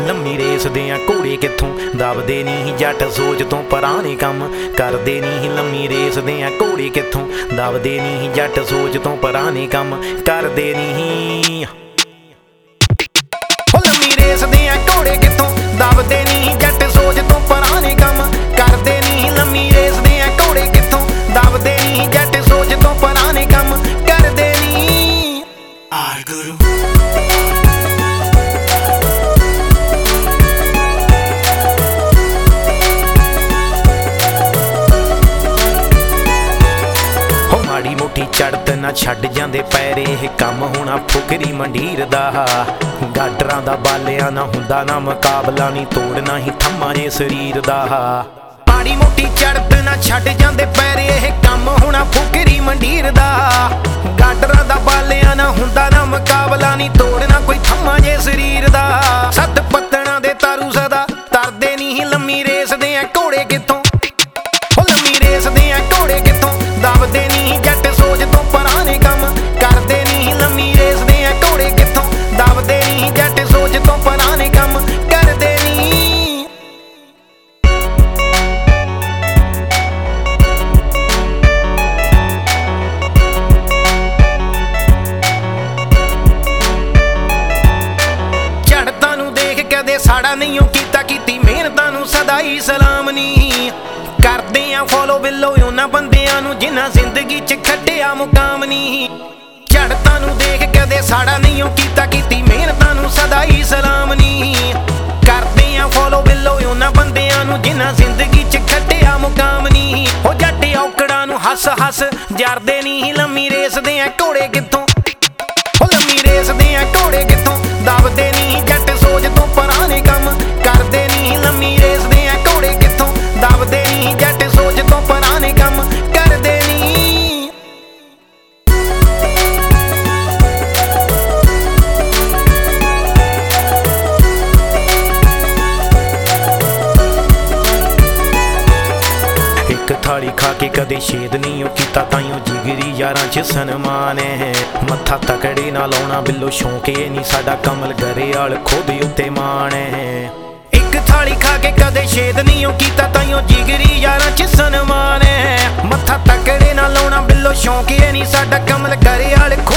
लम्मी रेसदे आ घोड़े कित्थों दबदे नहीं जट सोच तो पराने कम करदे नहीं। लम्मी रेसदे आ घोड़े कित्थों दबदे नहीं जट सोच तो पराने कम करदे नहीं। लम्मी रेसदे आ घोड़े कित्थों दबदे नहीं जट सोच तो पराने कम करदे नहीं। लम्मी रेसदे आ घोड़े कित्थों दबदे नहीं जट सोच तो पराने कम करदे नहीं। आर गुरु माड़ी मोटी चढ़त ना छड्ड जांदे पैरे कम होना फुकरी मंडीर दा। गाडरां दा बालिया ना हुंदा ना मुकाबला नी तोड़ना ही थम्मा ने शरीर दा। माड़ी मोटी चढ़त ना छड्ड जांदे पैरे कम होना फुकरी मंडीर दा। गाडरां दा बालिया ना हुंदा ना मुकाबला नी तोड़ना कोई थम्मा जे शरीर दा। सत पत्तणां दे तारू सदा तरदे नी लम्मी रेसदे आ घोड़े कित्थों। लम्मी रेसदे आ घोड़े कित्थों दबदे नहीं जट सोच तो पराने कम करदे नहीं। लम्मी रेसदे आ घोड़े कित्थों दबदे नहीं जट सोच तो पराने कम करदे नहीं। झड़तां नूं देख कदे साड़ा नहीं कीता कीती मेहनतां नूं सदा ही सलाम नहीं। करदे आ फॉलो बिलो उन्हां बंदियां नूं जिन्हां जिंदगी च खट्टिया मुकाम नहीं। झड़तां नूं देख कदे साड़ा नहीं कीता कीती मेहनतां नूं सदा ही सलाम नहीं। करदे आ फॉलो बिलो उन्हां बंदियां नूं जिन्हां जिंदगी च खट्टिया मुकाम नहीं। हो जट औकड़ां नूं हस हस जरदे नहीं लम्मी रेसदे आ घोड़े कित्थों। हो लम्मी रेसदे आ घोड़े कित्थों दबदे नहीं जट सोच तो पराने कम करदे नहीं। लम्मी रेसदे आ घोड़े कित्थों दबदे नहीं जट सोच तो पराने कम करदे नहीं। एक थाली खा के कदे छेद नहीं कीता ताइयों जिगरी यारां च सन्मान है। मत्था तकड़े ना लाउणा बिल्लो शौक नहीं साडा कमल गरेआल खुद उत्ते मान है। एक थाली खा के कदे छेद नहीं कीता ताइयों जिगरी यारां च सन्मान है। मत्था तकड़े ना लाउणा बिल्लो शौक नहीं साडा कमल गरेआल